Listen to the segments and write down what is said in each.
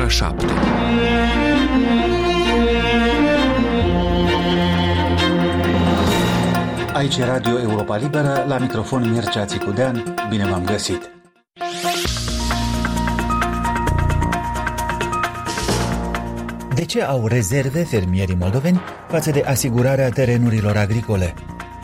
ora 7. Aici e Radio Europa Liberă, la microfon Mircea Țicudean. Bine v-am găsit! De ce au rezerve fermierii moldoveni față de asigurarea terenurilor agricole?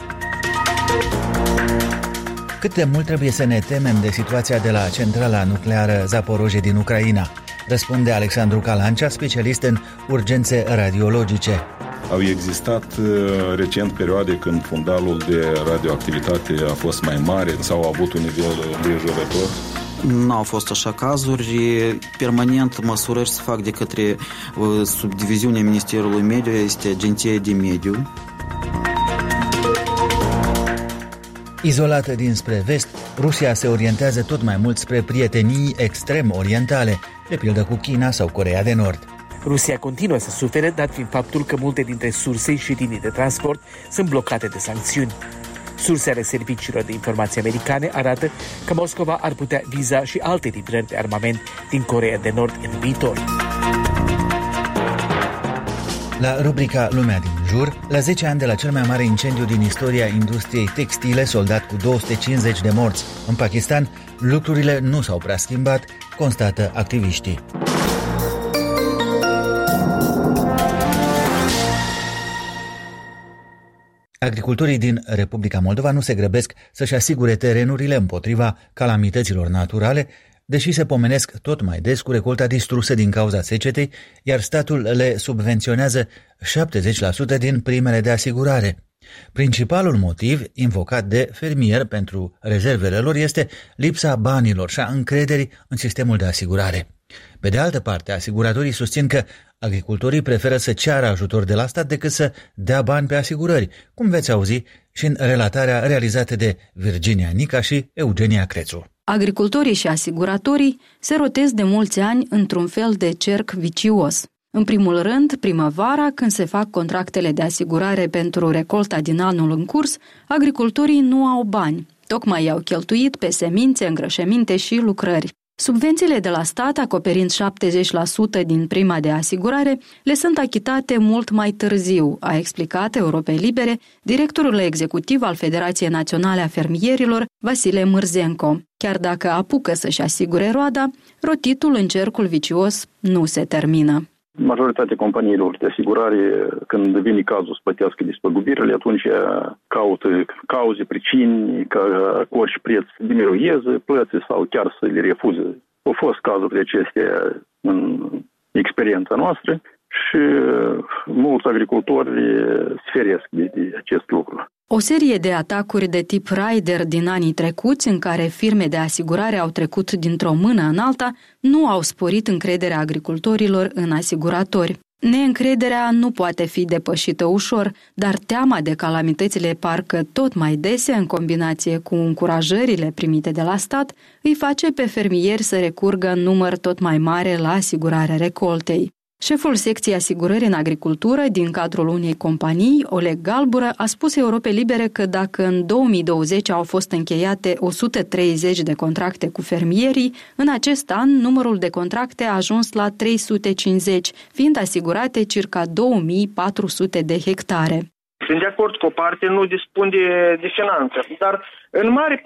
Cât de mult trebuie să ne temem de situația de la centrala nucleară Zaporozhye din Ucraina? Răspunde Alexandru Calancea, specialist în urgențe radiologice. Au existat recent perioade când fundalul de radioactivitate a fost mai mare sau a avut un nivel îngrijorător. Nu au fost așa cazuri. Permanent măsurări se fac de către subdiviziunea Ministerului Mediu, este Agenția de Mediu. Izolată dinspre vest, Rusia se orientează tot mai mult spre prietenii extrem orientale, de pildă cu China sau Coreea de Nord. Rusia continuă să sufere, dat fiind faptul că multe dintre surse și linii de transport sunt blocate de sancțiuni. Surse ale serviciilor de informații americane arată că Moscova ar putea viza și alte livrări de armament din Coreea de Nord în viitor. La rubrica Lumea din jur, la 10 ani de la cel mai mare incendiu din istoria industriei textile, soldat cu 250 de morți în Pakistan, lucrurile nu s-au prea schimbat, constată activiștii. Agricultorii din Republica Moldova nu se grăbesc să-și asigure terenurile împotriva calamităților naturale, deși se pomenesc tot mai des cu recolta distrusă din cauza secetei, iar statul le subvenționează 70% din primele de asigurare. Principalul motiv invocat de fermieri pentru rezervele lor este lipsa banilor și a încrederii în sistemul de asigurare. Pe de altă parte, asiguratorii susțin că agricultorii preferă să ceară ajutor de la stat decât să dea bani pe asigurări, cum veți auzi și în relatarea realizată de Virginia Nica și Eugenia Crețu. Agricultorii și asiguratorii se rotesc de mulți ani într-un fel de cerc vicios. În primul rând, primăvara, când se fac contractele de asigurare pentru recolta din anul în curs, agricultorii nu au bani. Tocmai i-au cheltuit pe semințe, îngrășăminte și lucrări. Subvențiile de la stat, acoperind 70% din prima de asigurare, le sunt achitate mult mai târziu, a explicat Europei Libere directorul executiv al Federației Naționale a Fermierilor, Vasile Mârzenco. Chiar dacă apucă să-și asigure roada, rotitul în cercul vicios nu se termină. Majoritatea companiilor de asigurare, când vine cazul să plătească despăgubirile, atunci caută cauze, pricini, ca cu orice preț să diminueze plăți sau chiar să le refuze. Au fost cazuri de acestea în experiența noastră și mulți agricultori se feresc de acest lucru. O serie de atacuri de tip Raider din anii trecuți, în care firme de asigurare au trecut dintr-o mână în alta, nu au sporit încrederea agricultorilor în asiguratori. Neîncrederea nu poate fi depășită ușor, dar teama de calamitățile parcă tot mai dese, în combinație cu încurajările primite de la stat, îi face pe fermieri să recurgă în număr tot mai mare la asigurarea recoltei. Șeful secției asigurări în agricultură din cadrul unei companii, Oleg Galbură, a spus Europei Libere că dacă în 2020 au fost încheiate 130 de contracte cu fermierii, în acest an numărul de contracte a ajuns la 350, fiind asigurate circa 2400 de hectare. Sunt de acord că o parte nu dispune de finanțe, dar în mare